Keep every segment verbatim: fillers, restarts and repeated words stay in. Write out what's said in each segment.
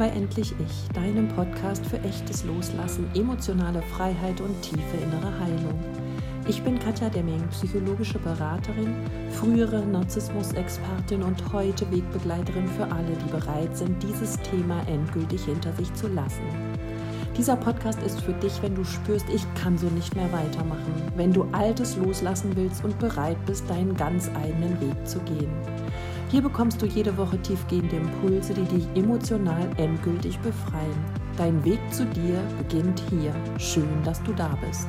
Sei endlich ich, deinem Podcast für echtes Loslassen, emotionale Freiheit und tiefe innere Heilung. Ich bin Katja Demming, psychologische Beraterin, frühere Narzissmus-Expertin und heute Wegbegleiterin für alle, die bereit sind, dieses Thema endgültig hinter sich zu lassen. Dieser Podcast ist für dich, wenn du spürst, ich kann so nicht mehr weitermachen, wenn du Altes loslassen willst und bereit bist, deinen ganz eigenen Weg zu gehen. Hier bekommst du jede Woche tiefgehende Impulse, die dich emotional endgültig befreien. Dein Weg zu dir beginnt hier. Schön, dass du da bist.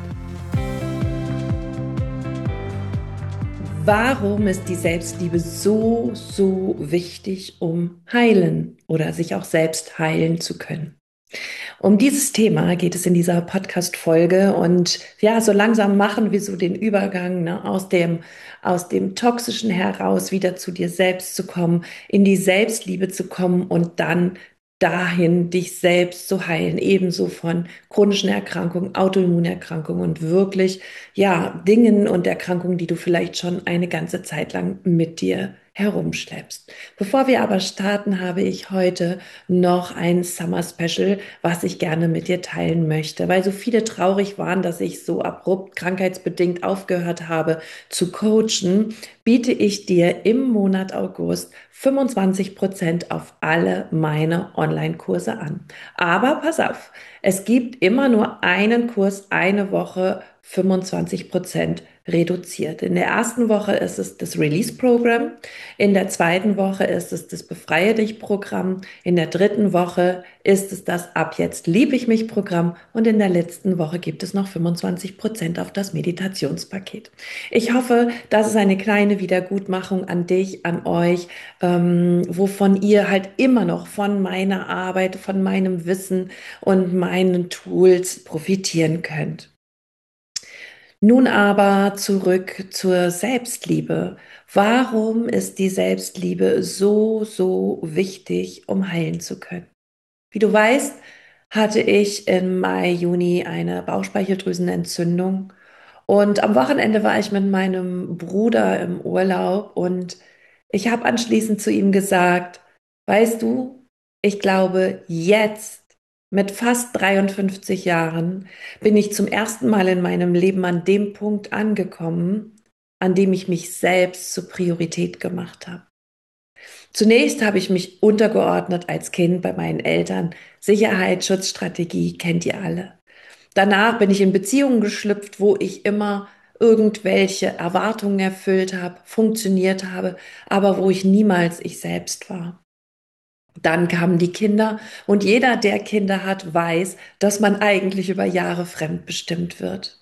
Warum ist die Selbstliebe so, so wichtig, um heilen oder sich auch selbst heilen zu können? Um dieses Thema geht es in dieser Podcast-Folge und ja, so langsam machen wir so den Übergang, ne, aus dem, aus dem Toxischen heraus wieder zu dir selbst zu kommen, in die Selbstliebe zu kommen und dann dahin, dich selbst zu heilen, ebenso von chronischen Erkrankungen, Autoimmunerkrankungen und wirklich, ja, Dingen und Erkrankungen, die du vielleicht schon eine ganze Zeit lang mit dir herumschleppst. Bevor wir aber starten, habe ich heute noch ein Summer Special, was ich gerne mit dir teilen möchte, weil so viele traurig waren, dass ich so abrupt krankheitsbedingt aufgehört habe zu coachen, biete ich dir im Monat August fünfundzwanzig Prozent auf alle meine Online-Kurse an. Aber pass auf, es gibt immer nur einen Kurs, eine Woche, fünfundzwanzig Prozent reduziert. In der ersten Woche ist es das Release-Programm, in der zweiten Woche ist es das Befreie dich-Programm, in der dritten Woche ist es das Ab jetzt liebe ich mich-Programm und in der letzten Woche gibt es noch fünfundzwanzig Prozent auf das Meditationspaket. Ich hoffe, das ist eine kleine Wiedergutmachung an dich, an euch, ähm, wovon ihr halt immer noch von meiner Arbeit, von meinem Wissen und meinen Tools profitieren könnt. Nun aber zurück zur Selbstliebe. Warum ist die Selbstliebe so, so wichtig, um heilen zu können? Wie du weißt, hatte ich im Mai, Juni eine Bauchspeicheldrüsenentzündung und am Wochenende war ich mit meinem Bruder im Urlaub und ich habe anschließend zu ihm gesagt, weißt du, ich glaube, jetzt mit fast dreiundfünfzig Jahren bin ich zum ersten Mal in meinem Leben an dem Punkt angekommen, an dem ich mich selbst zur Priorität gemacht habe. Zunächst habe ich mich untergeordnet als Kind bei meinen Eltern. Sicherheit, Schutzstrategie kennt ihr alle. Danach bin ich in Beziehungen geschlüpft, wo ich immer irgendwelche Erwartungen erfüllt habe, funktioniert habe, aber wo ich niemals ich selbst war. Dann kamen die Kinder und jeder, der Kinder hat, weiß, dass man eigentlich über Jahre fremdbestimmt wird.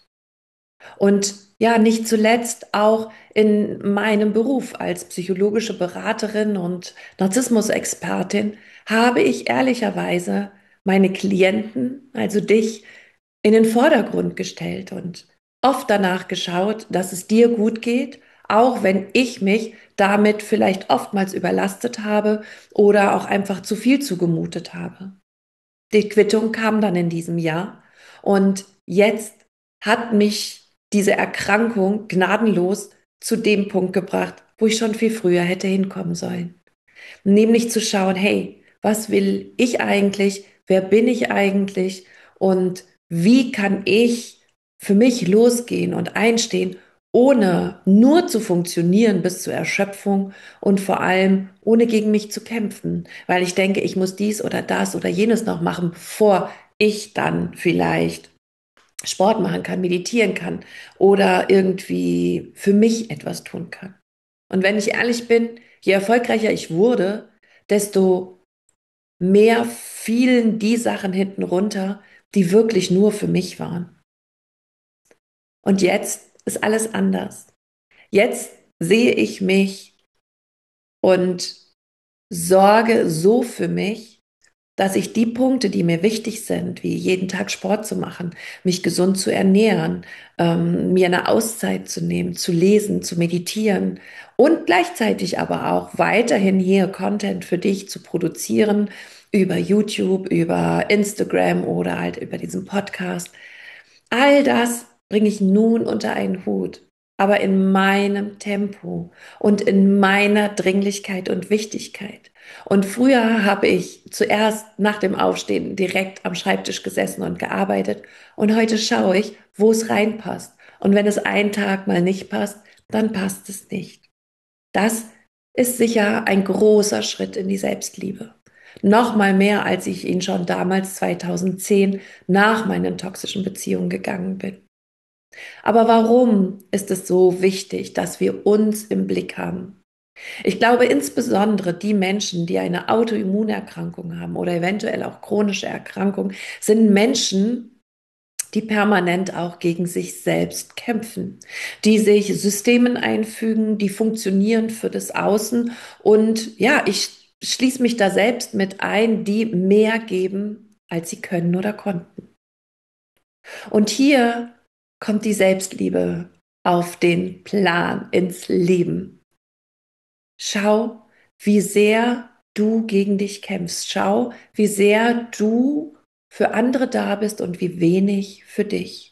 Und ja, nicht zuletzt auch in meinem Beruf als psychologische Beraterin und Narzissmus-Expertin habe ich ehrlicherweise meine Klienten, also dich, in den Vordergrund gestellt und oft danach geschaut, dass es dir gut geht, auch wenn ich mich damit vielleicht oftmals überlastet habe oder auch einfach zu viel zugemutet habe. Die Quittung kam dann in diesem Jahr und jetzt hat mich diese Erkrankung gnadenlos zu dem Punkt gebracht, wo ich schon viel früher hätte hinkommen sollen. Nämlich zu schauen, hey, was will ich eigentlich? Wer bin ich eigentlich? Und wie kann ich für mich losgehen und einstehen, ohne nur zu funktionieren bis zur Erschöpfung und vor allem ohne gegen mich zu kämpfen, weil ich denke, ich muss dies oder das oder jenes noch machen, bevor ich dann vielleicht Sport machen kann, meditieren kann oder irgendwie für mich etwas tun kann. Und wenn ich ehrlich bin, je erfolgreicher ich wurde, desto mehr fielen die Sachen hinten runter, die wirklich nur für mich waren. Und jetzt ist alles anders. Jetzt sehe ich mich und sorge so für mich, dass ich die Punkte, die mir wichtig sind, wie jeden Tag Sport zu machen, mich gesund zu ernähren, ähm, mir eine Auszeit zu nehmen, zu lesen, zu meditieren und gleichzeitig aber auch weiterhin hier Content für dich zu produzieren, über YouTube, über Instagram oder halt über diesen Podcast. All das bringe ich nun unter einen Hut. aber in meinem Tempo und in meiner Dringlichkeit und Wichtigkeit. Und früher habe ich zuerst nach dem Aufstehen direkt am Schreibtisch gesessen und gearbeitet. Und heute schaue ich, wo es reinpasst. Und wenn es einen Tag mal nicht passt, dann passt es nicht. Das ist sicher ein großer Schritt in die Selbstliebe. Noch mal mehr, als ich ihn schon damals zweitausendzehn nach meinen toxischen Beziehungen gegangen bin. Aber warum ist es so wichtig, dass wir uns im Blick haben? Ich glaube, insbesondere die Menschen, die eine Autoimmunerkrankung haben oder eventuell auch chronische Erkrankungen, sind Menschen, die permanent auch gegen sich selbst kämpfen, die sich Systemen einfügen, die funktionieren für das Außen. Und ja, ich schließe mich da selbst mit ein, die mehr geben, als sie können oder konnten. Und hier kommt die Selbstliebe auf den Plan, ins Leben. Schau, wie sehr du gegen dich kämpfst. Schau, wie sehr du für andere da bist und wie wenig für dich.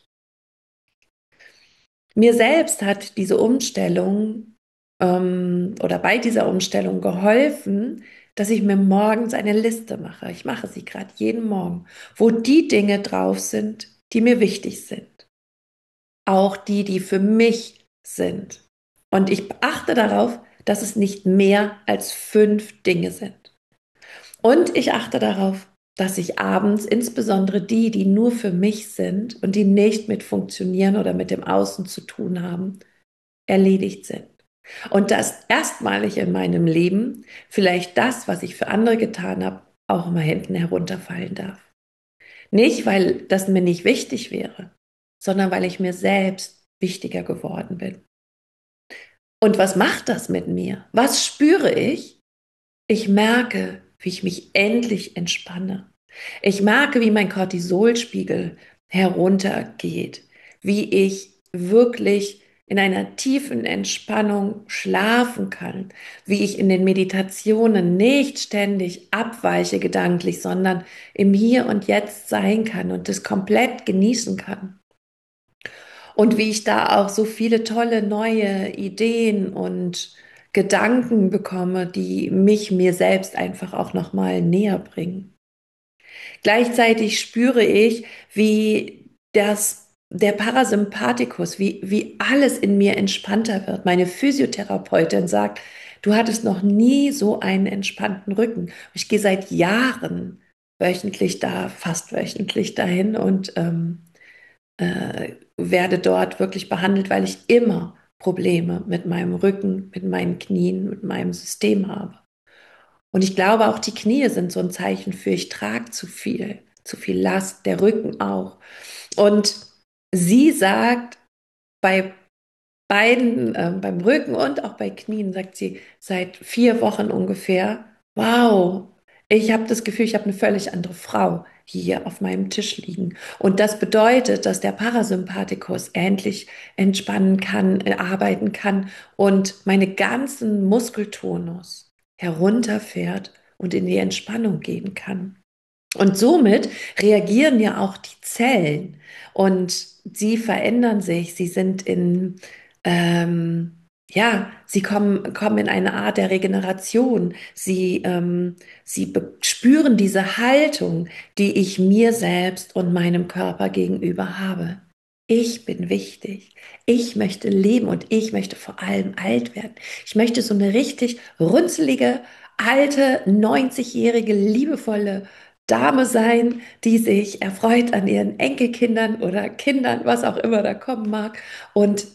Mir selbst hat diese Umstellung ähm, oder bei dieser Umstellung geholfen, dass ich mir morgens eine Liste mache. Ich mache sie gerade jeden Morgen, wo die Dinge drauf sind, die mir wichtig sind. Auch die, die für mich sind. Und ich achte darauf, dass es nicht mehr als fünf Dinge sind. Und ich achte darauf, dass ich abends, insbesondere die, die nur für mich sind und die nicht mit funktionieren oder mit dem Außen zu tun haben, erledigt sind. Und dass erstmalig in meinem Leben vielleicht das, was ich für andere getan habe, auch mal hinten herunterfallen darf. Nicht, weil das mir nicht wichtig wäre, sondern weil ich mir selbst wichtiger geworden bin. Und was macht das mit mir? Was spüre ich? Ich merke, wie ich mich endlich entspanne. Ich merke, wie mein Cortisolspiegel heruntergeht, wie ich wirklich in einer tiefen Entspannung schlafen kann, wie ich in den Meditationen nicht ständig abweiche gedanklich, sondern im Hier und Jetzt sein kann und es komplett genießen kann. Und wie ich da auch so viele tolle neue Ideen und Gedanken bekomme, die mich mir selbst einfach auch noch mal näher bringen. Gleichzeitig spüre ich, wie das, der Parasympathikus, wie, wie alles in mir entspannter wird. Meine Physiotherapeutin sagt, du hattest noch nie so einen entspannten Rücken. Ich gehe seit Jahren wöchentlich da, fast wöchentlich dahin und ähm, äh, werde dort wirklich behandelt, weil ich immer Probleme mit meinem Rücken, mit meinen Knien, mit meinem System habe. Und ich glaube, auch die Knie sind so ein Zeichen für, ich trage zu viel, zu viel Last, der Rücken auch. Und sie sagt, bei beiden, äh, beim Rücken und auch bei Knien, sagt sie, seit vier Wochen ungefähr, wow, ich habe das Gefühl, ich habe eine völlig andere Frau hier auf meinem Tisch liegen. Und das bedeutet, dass der Parasympathikus endlich entspannen kann, äh, arbeiten kann und meine ganzen Muskeltonus herunterfährt und in die Entspannung gehen kann. Und somit reagieren ja auch die Zellen und sie verändern sich. Sie sind in, ähm, ja, sie kommen, kommen in eine Art der Regeneration. Sie, ähm, sie be- spüren diese Haltung, die ich mir selbst und meinem Körper gegenüber habe. Ich bin wichtig. Ich möchte leben und ich möchte vor allem alt werden. Ich möchte so eine richtig runzelige, alte, neunzigjährige, liebevolle Dame sein, die sich erfreut an ihren Enkelkindern oder Kindern, was auch immer da kommen mag, und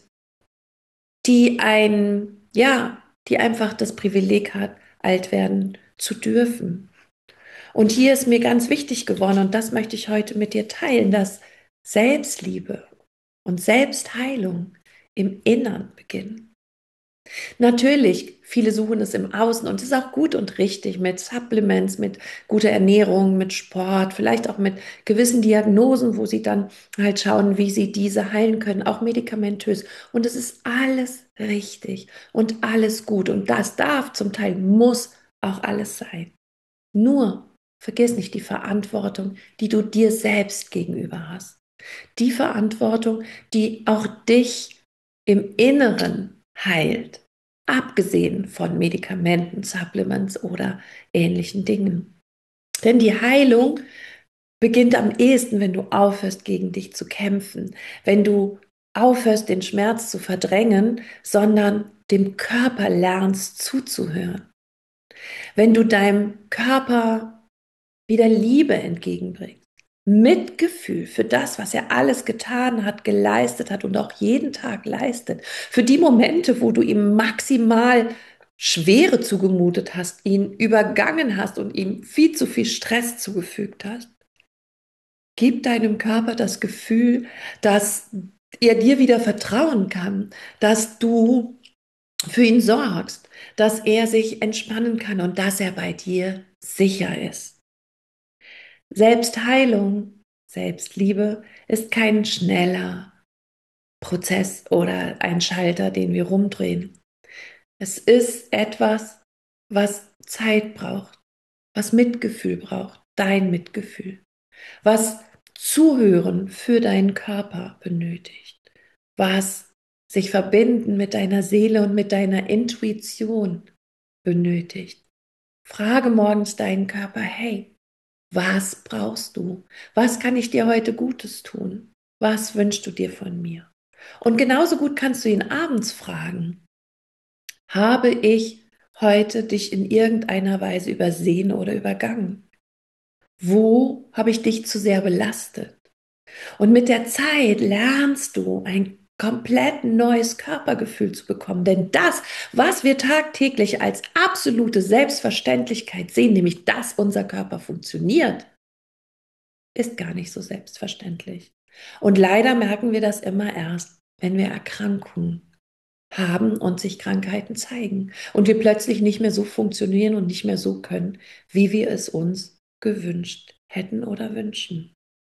die ein, ja, die einfach das Privileg hat, alt werden zu dürfen. Und hier ist mir ganz wichtig geworden, und das möchte ich heute mit dir teilen, dass Selbstliebe und Selbstheilung im Innern beginnen. Natürlich, viele suchen es im Außen und es ist auch gut und richtig mit Supplements, mit guter Ernährung, mit Sport, vielleicht auch mit gewissen Diagnosen, wo sie dann halt schauen, wie sie diese heilen können, auch medikamentös. Und es ist alles richtig und alles gut und das darf, zum Teil muss auch alles sein. Nur vergiss nicht die Verantwortung, die du dir selbst gegenüber hast. Die Verantwortung, die auch dich im Inneren heilt, abgesehen von Medikamenten, Supplements oder ähnlichen Dingen. Denn die Heilung beginnt am ehesten, wenn du aufhörst, gegen dich zu kämpfen, wenn du aufhörst, den Schmerz zu verdrängen, sondern dem Körper lernst zuzuhören. Wenn du deinem Körper wieder Liebe entgegenbringst, Mitgefühl für das, was er alles getan hat, geleistet hat und auch jeden Tag leistet, für die Momente, wo du ihm maximal Schwere zugemutet hast, ihn übergangen hast und ihm viel zu viel Stress zugefügt hast. Gib deinem Körper das Gefühl, dass er dir wieder vertrauen kann, dass du für ihn sorgst, dass er sich entspannen kann und dass er bei dir sicher ist. Selbstheilung, Selbstliebe ist kein schneller Prozess oder ein Schalter, den wir rumdrehen. Es ist etwas, was Zeit braucht, was Mitgefühl braucht, dein Mitgefühl, was Zuhören für deinen Körper benötigt, was sich verbinden mit deiner Seele und mit deiner Intuition benötigt. Frage morgens deinen Körper, hey, was brauchst du? Was kann ich dir heute Gutes tun? Was wünschst du dir von mir? Und genauso gut kannst du ihn abends fragen, habe ich heute dich in irgendeiner Weise übersehen oder übergangen? Wo habe ich dich zu sehr belastet? Und mit der Zeit lernst du ein komplett neues Körpergefühl zu bekommen. Denn das, was wir tagtäglich als absolute Selbstverständlichkeit sehen, nämlich dass unser Körper funktioniert, ist gar nicht so selbstverständlich. Und leider merken wir das immer erst, wenn wir Erkrankungen haben und sich Krankheiten zeigen und wir plötzlich nicht mehr so funktionieren und nicht mehr so können, wie wir es uns gewünscht hätten oder wünschen.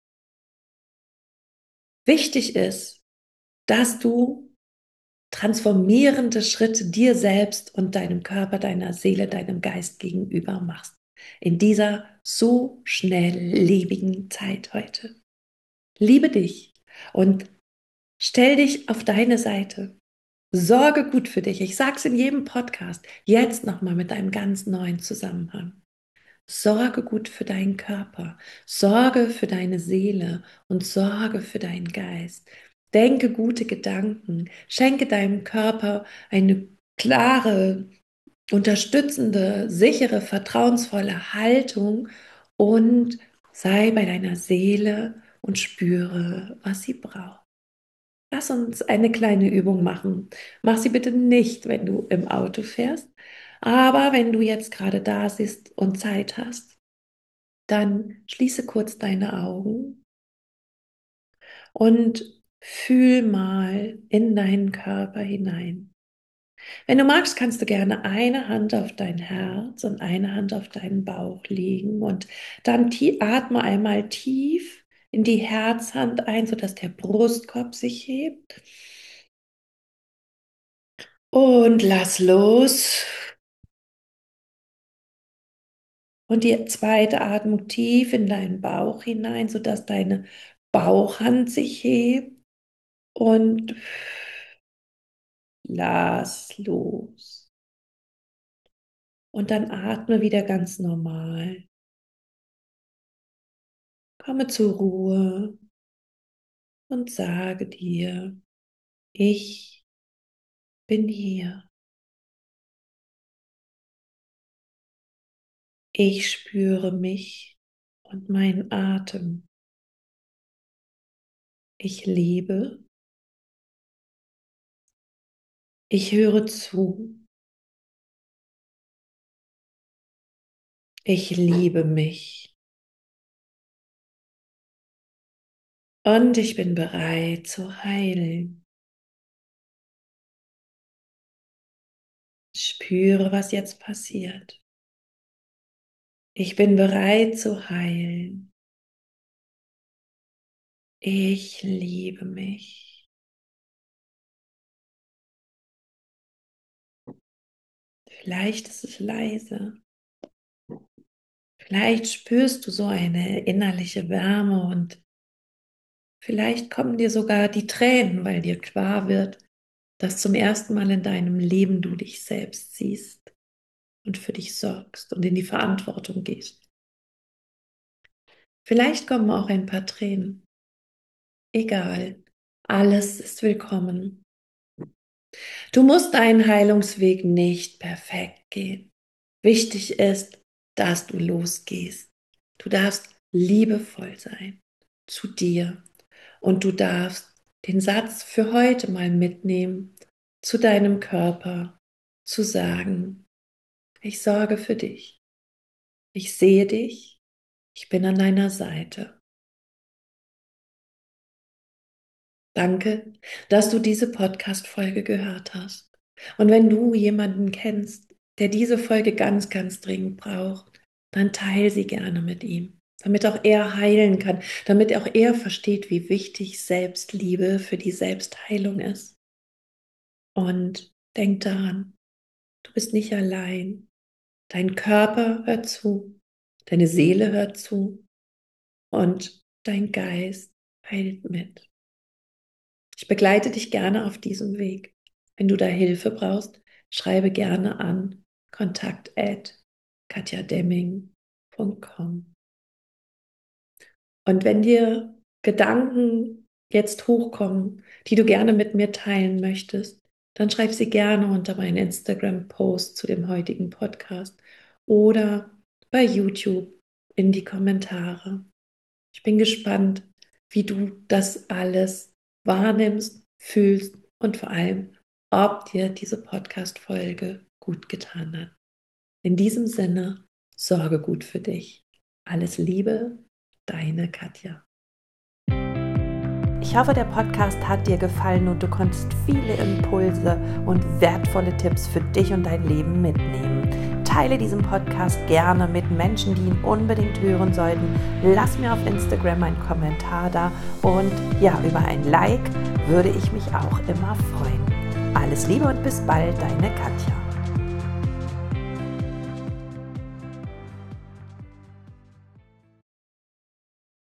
Wichtig ist, dass du transformierende Schritte dir selbst und deinem Körper, deiner Seele, deinem Geist gegenüber machst. In dieser so schnelllebigen Zeit heute. Liebe dich und stell dich auf deine Seite. Sorge gut für dich. Ich sage es in jedem Podcast, jetzt nochmal mit einem ganz neuen Zusammenhang. Sorge gut für deinen Körper, sorge für deine Seele und sorge für deinen Geist. Denke gute Gedanken, schenke deinem Körper eine klare, unterstützende, sichere, vertrauensvolle Haltung und sei bei deiner Seele und spüre, was sie braucht. Lass uns eine kleine Übung machen. Mach sie bitte nicht, wenn du im Auto fährst, aber wenn du jetzt gerade da sitzt und Zeit hast, dann schließe kurz deine Augen und fühl mal in deinen Körper hinein. Wenn du magst, kannst du gerne eine Hand auf dein Herz und eine Hand auf deinen Bauch legen und dann atme einmal tief in die Herzhand ein, sodass der Brustkorb sich hebt. Und lass los. Und die zweite Atmung tief in deinen Bauch hinein, sodass deine Bauchhand sich hebt. Und lass los. Und dann atme wieder ganz normal. Komme zur Ruhe und sage dir, ich bin hier. Ich spüre mich und meinen Atem. Ich lebe. Ich höre zu. Ich liebe mich. Und ich bin bereit zu heilen. Spüre, was jetzt passiert. Ich bin bereit zu heilen. Ich liebe mich. Vielleicht ist es leise. Vielleicht spürst du so eine innerliche Wärme und vielleicht kommen dir sogar die Tränen, weil dir klar wird, dass zum ersten Mal in deinem Leben du dich selbst siehst und für dich sorgst und in die Verantwortung gehst. Vielleicht kommen auch ein paar Tränen. Egal, alles ist willkommen. Du musst deinen Heilungsweg nicht perfekt gehen. Wichtig ist, dass du losgehst. Du darfst liebevoll sein zu dir und du darfst den Satz für heute mal mitnehmen, zu deinem Körper, zu sagen, ich sorge für dich, ich sehe dich, ich bin an deiner Seite. Danke, dass du diese Podcast-Folge gehört hast. Und wenn du jemanden kennst, der diese Folge ganz, ganz dringend braucht, dann teile sie gerne mit ihm, damit auch er heilen kann, damit auch er versteht, wie wichtig Selbstliebe für die Selbstheilung ist. Und denk daran, du bist nicht allein. Dein Körper hört zu, deine Seele hört zu und dein Geist heilt mit. Ich begleite dich gerne auf diesem Weg. Wenn du da Hilfe brauchst, schreibe gerne an kontakt at katja demming punkt com. Und wenn dir Gedanken jetzt hochkommen, die du gerne mit mir teilen möchtest, dann schreib sie gerne unter meinen Instagram-Post zu dem heutigen Podcast oder bei YouTube in die Kommentare. Ich bin gespannt, wie du das alles wahrnimmst, fühlst und vor allem, ob dir diese Podcast-Folge gut getan hat. In diesem Sinne, sorge gut für dich. Alles Liebe, deine Katja. Ich hoffe, der Podcast hat dir gefallen und du konntest viele Impulse und wertvolle Tipps für dich und dein Leben mitnehmen. Teile diesen Podcast gerne mit Menschen, die ihn unbedingt hören sollten. Lass mir auf Instagram einen Kommentar da und ja, über ein Like würde ich mich auch immer freuen. Alles Liebe und bis bald, deine Katja.